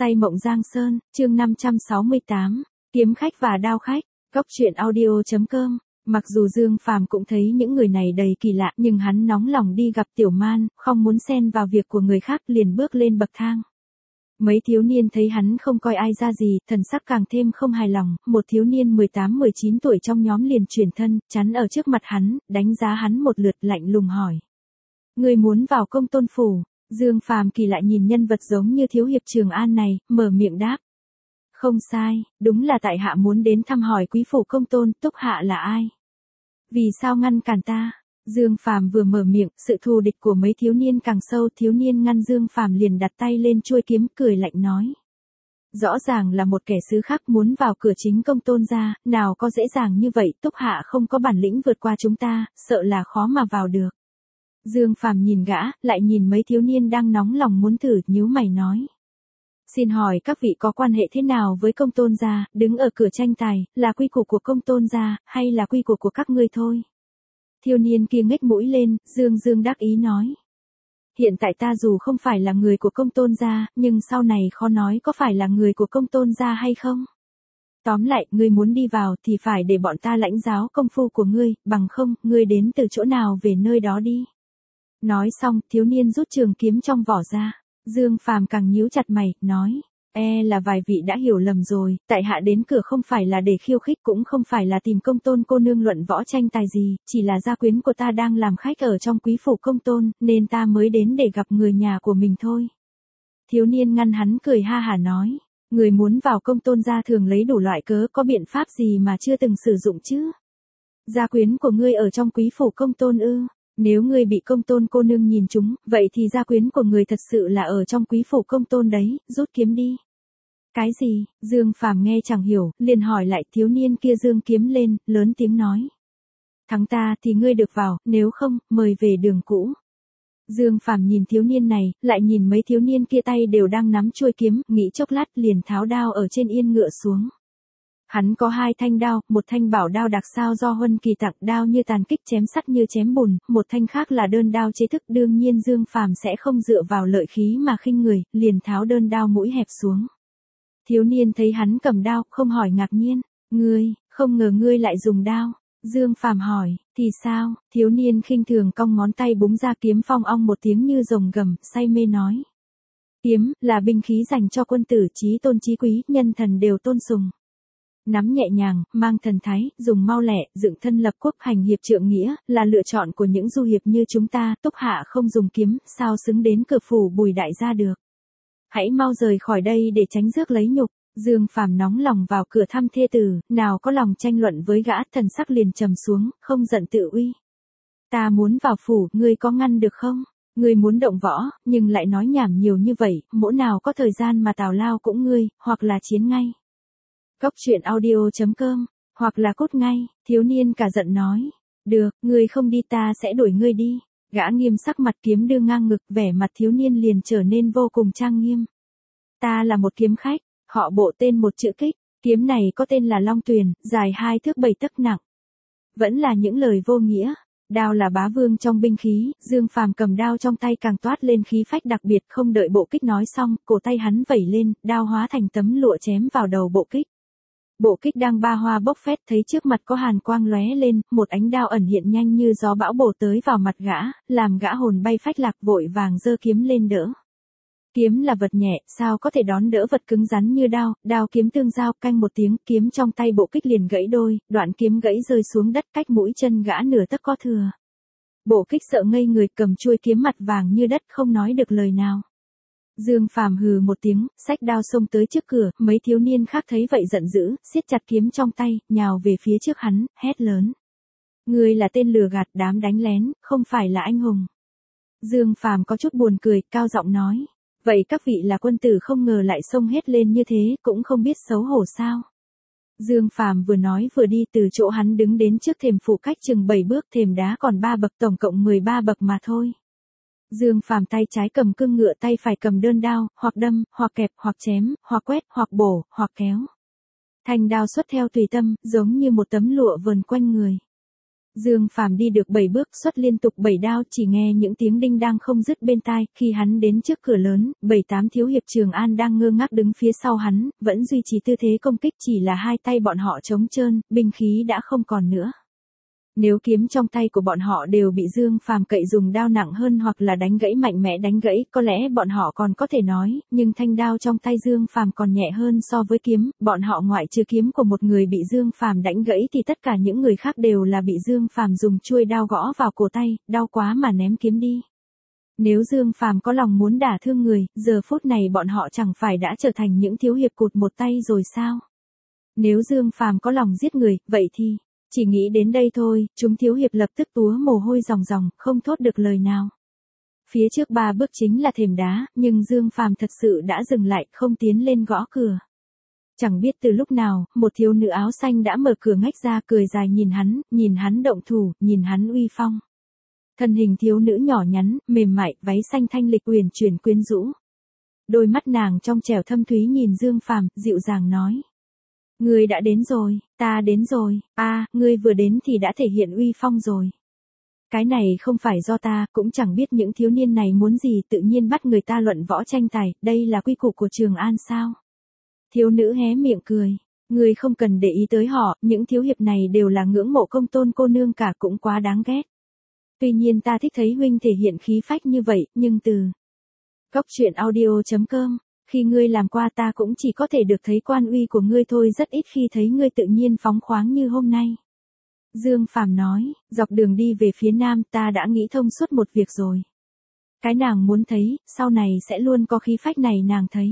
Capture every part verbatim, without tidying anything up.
Say mộng Giang Sơn, chương năm trăm sáu mươi tám, kiếm khách và đao khách, Cốc truyện audio chấm com. Mặc dù Dương Phàm cũng thấy những người này đầy kỳ lạ, nhưng hắn nóng lòng đi gặp Tiểu Man, không muốn xen vào việc của người khác, liền bước lên bậc thang. Mấy thiếu niên thấy hắn không coi ai ra gì, thần sắc càng thêm không hài lòng, một thiếu niên mười tám mười chín tuổi trong nhóm liền chuyển thân, chắn ở trước mặt hắn, đánh giá hắn một lượt, lạnh lùng hỏi: "Ngươi muốn vào Công Tôn phủ?" Dương Phàm kỳ lạ nhìn nhân vật giống như thiếu hiệp Trường An này, mở miệng đáp: "Không sai, đúng là tại hạ muốn đến thăm hỏi quý phủ Công Tôn, Túc hạ là ai? Vì sao ngăn cản ta?" Dương Phàm vừa mở miệng, sự thù địch của mấy thiếu niên càng sâu, thiếu niên ngăn Dương Phàm liền đặt tay lên chuôi kiếm, cười lạnh nói: "Rõ ràng là một kẻ xứ khác muốn vào cửa chính Công Tôn gia, nào có dễ dàng như vậy, Túc hạ không có bản lĩnh vượt qua chúng ta, sợ là khó mà vào được." Dương Phàm nhìn gã, lại nhìn mấy thiếu niên đang nóng lòng muốn thử, nhíu mày nói: "Xin hỏi các vị có quan hệ thế nào với Công Tôn gia, đứng ở cửa tranh tài, là quy củ của Công Tôn gia, hay là quy củ của các ngươi thôi?" Thiếu niên kia ngếch mũi lên, dương dương đắc ý nói: "Hiện tại ta dù không phải là người của Công Tôn gia, nhưng sau này khó nói có phải là người của Công Tôn gia hay không. Tóm lại, ngươi muốn đi vào thì phải để bọn ta lãnh giáo công phu của ngươi, bằng không, ngươi đến từ chỗ nào về nơi đó đi." Nói xong, thiếu niên rút trường kiếm trong vỏ ra. Dương Phàm càng nhíu chặt mày, nói: "E là vài vị đã hiểu lầm rồi, tại hạ đến cửa không phải là để khiêu khích, cũng không phải là tìm Công Tôn cô nương luận võ tranh tài gì, chỉ là gia quyến của ta đang làm khách ở trong quý phủ Công Tôn, nên ta mới đến để gặp người nhà của mình thôi." Thiếu niên ngăn hắn, cười ha hả nói: "Người muốn vào Công Tôn gia thường lấy đủ loại cớ, có biện pháp gì mà chưa từng sử dụng chứ? Gia quyến của ngươi ở trong quý phủ Công Tôn ư? Nếu ngươi bị Công Tôn cô nương nhìn trúng, vậy thì gia quyến của người thật sự là ở trong quý phủ Công Tôn đấy, rút kiếm đi." "Cái gì?" Dương Phàm nghe chẳng hiểu, liền hỏi lại. Thiếu niên kia giương kiếm lên, lớn tiếng nói: "Thắng ta thì ngươi được vào, nếu không, mời về đường cũ." Dương Phàm nhìn thiếu niên này, lại nhìn mấy thiếu niên kia tay đều đang nắm chuôi kiếm, nghĩ chốc lát liền tháo đao ở trên yên ngựa xuống. Hắn có hai thanh đao, một thanh bảo đao đặc sao do Huân Kỳ tặng, đao như tàn kích chém sắt như chém bùn, một thanh khác là đơn đao chế thức, đương nhiên Dương Phàm sẽ không dựa vào lợi khí mà khinh người, liền tháo đơn đao mũi hẹp xuống. Thiếu niên thấy hắn cầm đao, không hỏi ngạc nhiên: "Ngươi, không ngờ ngươi lại dùng đao?" Dương Phàm hỏi: "Thì sao?" Thiếu niên khinh thường cong ngón tay búng ra, kiếm phong ong một tiếng như rồng gầm, say mê nói: "Kiếm là binh khí dành cho quân tử, chí tôn chí quý, nhân thần đều tôn sùng. Nắm nhẹ nhàng, mang thần thái, dùng mau lẹ, dựng thân lập quốc, hành hiệp trượng nghĩa, là lựa chọn của những du hiệp như chúng ta, Túc hạ không dùng kiếm, sao xứng đến cửa phủ Bùi đại gia được. Hãy mau rời khỏi đây để tránh rước lấy nhục." Dương Phàm nóng lòng vào cửa thăm thê tử, nào có lòng tranh luận với gã, thần sắc liền trầm xuống, không giận tự uy: "Ta muốn vào phủ, ngươi có ngăn được không? Ngươi muốn động võ, nhưng lại nói nhảm nhiều như vậy, mỗi nào có thời gian mà tào lao cũng ngươi, hoặc là chiến ngay. Cốc truyện audio chấm com, hoặc là cút ngay." Thiếu niên cả giận nói: "Được, ngươi không đi ta sẽ đuổi ngươi đi." Gã nghiêm sắc mặt, kiếm đưa ngang ngực, vẻ mặt thiếu niên liền trở nên vô cùng trang nghiêm: "Ta là một kiếm khách, họ Bộ, tên một chữ Kích, kiếm này có tên là Long Tuyền, dài hai thước bảy tấc nặng." Vẫn là những lời vô nghĩa. Đao là bá vương trong binh khí, Dương Phàm cầm đao trong tay càng toát lên khí phách đặc biệt, không đợi Bộ Kích nói xong, cổ tay hắn vẩy lên, đao hóa thành tấm lụa chém vào đầu Bộ Kích. Bộ Kích đang ba hoa bốc phét, thấy trước mặt có hàn quang lóe lên, một ánh đao ẩn hiện nhanh như gió bão bổ tới vào mặt gã, làm gã hồn bay phách lạc, vội vàng giơ kiếm lên đỡ. Kiếm là vật nhẹ, sao có thể đón đỡ vật cứng rắn như đao, đao kiếm tương giao, canh một tiếng, kiếm trong tay Bộ Kích liền gãy đôi, đoạn kiếm gãy rơi xuống đất, cách mũi chân gã nửa tấc có thừa. Bộ Kích sợ ngây người, cầm chuôi kiếm mặt vàng như đất, không nói được lời nào. Dương Phàm hừ một tiếng, xách đao xông tới trước cửa, mấy thiếu niên khác thấy vậy giận dữ, siết chặt kiếm trong tay, nhào về phía trước hắn, hét lớn: "Ngươi là tên lừa gạt, đám đánh lén, không phải là anh hùng." Dương Phàm có chút buồn cười, cao giọng nói: "Vậy các vị là quân tử, không ngờ lại xông hết lên như thế, cũng không biết xấu hổ sao?" Dương Phàm vừa nói vừa đi, từ chỗ hắn đứng đến trước thềm phủ cách chừng bảy bước, thềm đá còn ba bậc, tổng cộng mười ba bậc mà thôi. Dương Phàm tay trái cầm cương ngựa, tay phải cầm đơn đao, hoặc đâm, hoặc kẹp, hoặc chém, hoặc quét, hoặc bổ, hoặc kéo. Thanh đao xuất theo tùy tâm, giống như một tấm lụa vờn quanh người. Dương Phàm đi được bảy bước xuất liên tục bảy đao, chỉ nghe những tiếng đinh đang không dứt bên tai, khi hắn đến trước cửa lớn, bảy tám thiếu hiệp Trường An đang ngơ ngác đứng phía sau hắn, vẫn duy trì tư thế công kích, chỉ là hai tay bọn họ trống trơn, binh khí đã không còn nữa. Nếu kiếm trong tay của bọn họ đều bị Dương Phàm cậy dùng đao nặng hơn hoặc là đánh gãy mạnh mẽ đánh gãy, có lẽ bọn họ còn có thể nói, nhưng thanh đao trong tay Dương Phàm còn nhẹ hơn so với kiếm, bọn họ ngoại trừ kiếm của một người bị Dương Phàm đánh gãy thì tất cả những người khác đều là bị Dương Phàm dùng chuôi đao gõ vào cổ tay, đau quá mà ném kiếm đi. Nếu Dương Phàm có lòng muốn đả thương người, giờ phút này bọn họ chẳng phải đã trở thành những thiếu hiệp cụt một tay rồi sao? Nếu Dương Phàm có lòng giết người, vậy thì chỉ nghĩ đến đây thôi, chúng thiếu hiệp lập tức túa mồ hôi ròng ròng, không thốt được lời nào. Phía trước ba bước chính là thềm đá, nhưng Dương Phàm thật sự đã dừng lại, không tiến lên gõ cửa. Chẳng biết từ lúc nào, một thiếu nữ áo xanh đã mở cửa ngách ra, cười dài nhìn hắn, nhìn hắn động thủ, nhìn hắn uy phong. Thân hình thiếu nữ nhỏ nhắn, mềm mại, váy xanh thanh lịch uyển chuyển quyến rũ. Đôi mắt nàng trong trẻo thâm thúy nhìn Dương Phàm, dịu dàng nói: "Ngươi đã đến rồi, ta đến rồi, a, à, ngươi vừa đến thì đã thể hiện uy phong rồi. Cái này không phải do ta, cũng chẳng biết những thiếu niên này muốn gì, tự nhiên bắt người ta luận võ tranh tài, đây là quy củ của Trường An sao?" Thiếu nữ hé miệng cười: "Ngươi không cần để ý tới họ, những thiếu hiệp này đều là ngưỡng mộ Công Tôn cô nương cả, cũng quá đáng ghét. Tuy nhiên ta thích thấy huynh thể hiện khí phách như vậy, nhưng từ Cốc truyện audio chấm com, khi ngươi làm qua ta cũng chỉ có thể được thấy quan uy của ngươi thôi, rất ít khi thấy ngươi tự nhiên phóng khoáng như hôm nay." Dương Phàm nói: "Dọc đường đi về phía nam ta đã nghĩ thông suốt một việc rồi. Cái nàng muốn thấy, sau này sẽ luôn có khí phách này nàng thấy.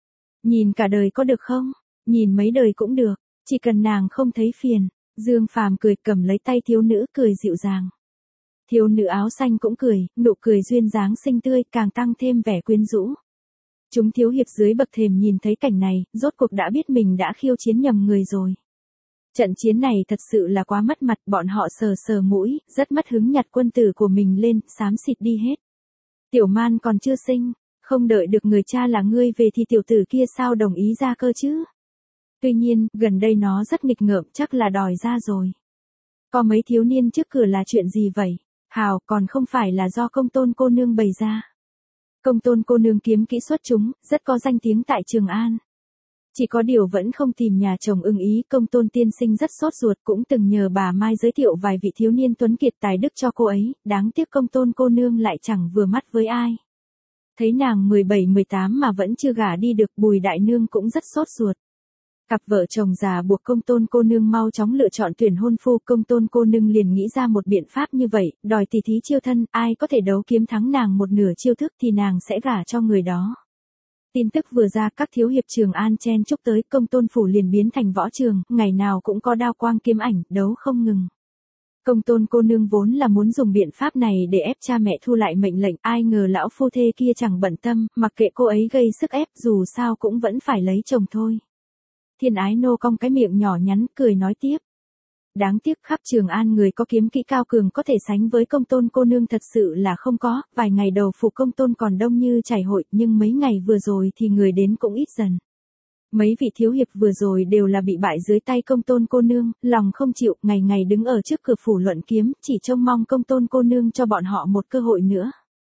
Nhìn cả đời có được không? Nhìn mấy đời cũng được, chỉ cần nàng không thấy phiền." Dương Phàm cười, cầm lấy tay thiếu nữ, cười dịu dàng. Thiếu nữ áo xanh cũng cười, nụ cười duyên dáng xinh tươi, càng tăng thêm vẻ quyến rũ. Chúng thiếu hiệp dưới bậc thềm nhìn thấy cảnh này, rốt cuộc đã biết mình đã khiêu chiến nhầm người rồi. Trận chiến này thật sự là quá mất mặt, bọn họ sờ sờ mũi, rất mất hứng nhặt quân tử của mình lên, xám xịt đi hết. Tiểu Man còn chưa sinh, không đợi được người cha là ngươi về thì tiểu tử kia sao đồng ý ra cơ chứ? Tuy nhiên, gần đây nó rất nghịch ngợm, chắc là đòi ra rồi. Có mấy thiếu niên trước cửa là chuyện gì vậy? Hào, còn không phải là do Công Tôn cô nương bày ra. Công Tôn cô nương kiếm kỹ xuất chúng, rất có danh tiếng tại Trường An. Chỉ có điều vẫn không tìm nhà chồng ưng ý, Công Tôn tiên sinh rất sốt ruột, cũng từng nhờ bà Mai giới thiệu vài vị thiếu niên tuấn kiệt tài đức cho cô ấy, đáng tiếc Công Tôn cô nương lại chẳng vừa mắt với ai. Thấy nàng mười bảy mười tám mà vẫn chưa gả đi được, Bùi đại nương cũng rất sốt ruột. Cặp vợ chồng già buộc Công Tôn cô nương mau chóng lựa chọn tuyển hôn phu, Công Tôn cô nương liền nghĩ ra một biện pháp như vậy, đòi tỷ thí chiêu thân, ai có thể đấu kiếm thắng nàng một nửa chiêu thức thì nàng sẽ gả cho người đó. Tin tức vừa ra, các thiếu hiệp Trường An chen chúc tới, Công Tôn phủ liền biến thành võ trường, ngày nào cũng có đao quang kiếm ảnh, đấu không ngừng. Công Tôn cô nương vốn là muốn dùng biện pháp này để ép cha mẹ thu lại mệnh lệnh, ai ngờ lão phu thê kia chẳng bận tâm, mặc kệ cô ấy gây sức ép, dù sao cũng vẫn phải lấy chồng thôi. Thiên Ái Nô cong cái miệng nhỏ nhắn, cười nói tiếp: "Đáng tiếc khắp Trường An người có kiếm kỹ cao cường có thể sánh với Công Tôn cô nương thật sự là không có, vài ngày đầu phủ Công Tôn còn đông như chảy hội, nhưng mấy ngày vừa rồi thì người đến cũng ít dần. Mấy vị thiếu hiệp vừa rồi đều là bị bại dưới tay Công Tôn cô nương, lòng không chịu, ngày ngày đứng ở trước cửa phủ luận kiếm, chỉ trông mong Công Tôn cô nương cho bọn họ một cơ hội nữa."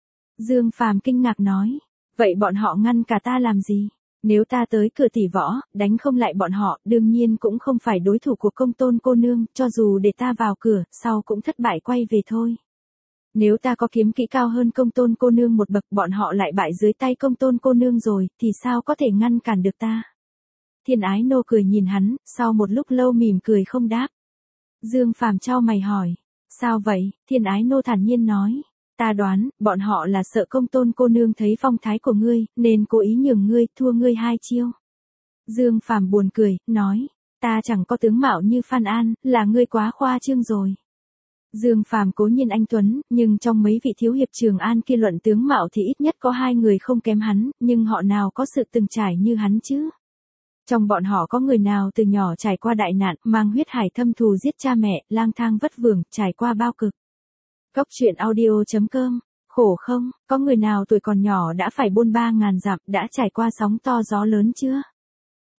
Dương Phàm kinh ngạc nói: "Vậy bọn họ ngăn cả ta làm gì? Nếu ta tới cửa tỷ võ, đánh không lại bọn họ, đương nhiên cũng không phải đối thủ của Công Tôn cô nương, cho dù để ta vào cửa, sau cũng thất bại quay về thôi. Nếu ta có kiếm kỹ cao hơn Công Tôn cô nương một bậc, bọn họ lại bại dưới tay Công Tôn cô nương rồi, thì sao có thể ngăn cản được ta?" Thiên Ái Nô cười nhìn hắn, sau một lúc lâu mỉm cười không đáp. Dương Phàm chau mày hỏi: "Sao vậy?" Thiên Ái Nô thản nhiên nói: "Ta đoán, bọn họ là sợ Công Tôn cô nương thấy phong thái của ngươi, nên cố ý nhường ngươi, thua ngươi hai chiêu." Dương Phàm buồn cười, nói: "Ta chẳng có tướng mạo như Phan An, là ngươi quá khoa trương rồi." Dương Phàm cố nhiên anh tuấn, nhưng trong mấy vị thiếu hiệp Trường An kia luận tướng mạo thì ít nhất có hai người không kém hắn, nhưng họ nào có sự từng trải như hắn chứ? Trong bọn họ có người nào từ nhỏ trải qua đại nạn, mang huyết hải thâm thù giết cha mẹ, lang thang vất vưởng, trải qua bao cực. Cốc truyện audio chấm com, khổ không, có người nào tuổi còn nhỏ đã phải bôn ba ngàn dặm, đã trải qua sóng to gió lớn chưa?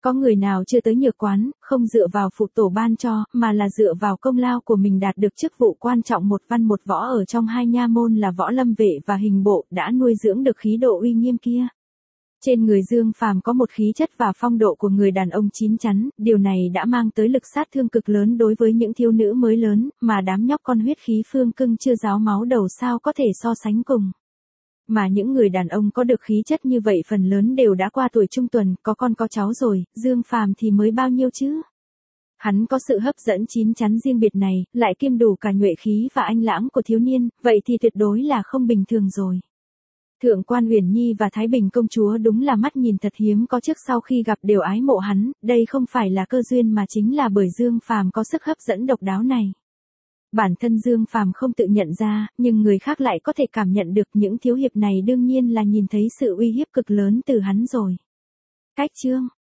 Có người nào chưa tới nhược quán, không dựa vào phụ tổ ban cho, mà là dựa vào công lao của mình đạt được chức vụ quan trọng một văn một võ ở trong hai nha môn là võ lâm vệ và hình bộ, đã nuôi dưỡng được khí độ uy nghiêm kia. Trên người Dương Phàm có một khí chất và phong độ của người đàn ông chín chắn, điều này đã mang tới lực sát thương cực lớn đối với những thiếu nữ mới lớn, mà đám nhóc con huyết khí phương cưng chưa ráo máu đầu sao có thể so sánh cùng. Mà những người đàn ông có được khí chất như vậy phần lớn đều đã qua tuổi trung tuần, có con có cháu rồi, Dương Phàm thì mới bao nhiêu chứ? Hắn có sự hấp dẫn chín chắn riêng biệt này, lại kiêm đủ cả nhuệ khí và anh lãng của thiếu niên, vậy thì tuyệt đối là không bình thường rồi. Thượng quan Uyển Nhi và Thái Bình công chúa đúng là mắt nhìn thật hiếm có, trước sau khi gặp đều ái mộ hắn, đây không phải là cơ duyên mà chính là bởi Dương Phàm có sức hấp dẫn độc đáo này. Bản thân Dương Phàm không tự nhận ra, nhưng người khác lại có thể cảm nhận được, những thiếu hiệp này đương nhiên là nhìn thấy sự uy hiếp cực lớn từ hắn rồi. Cách chương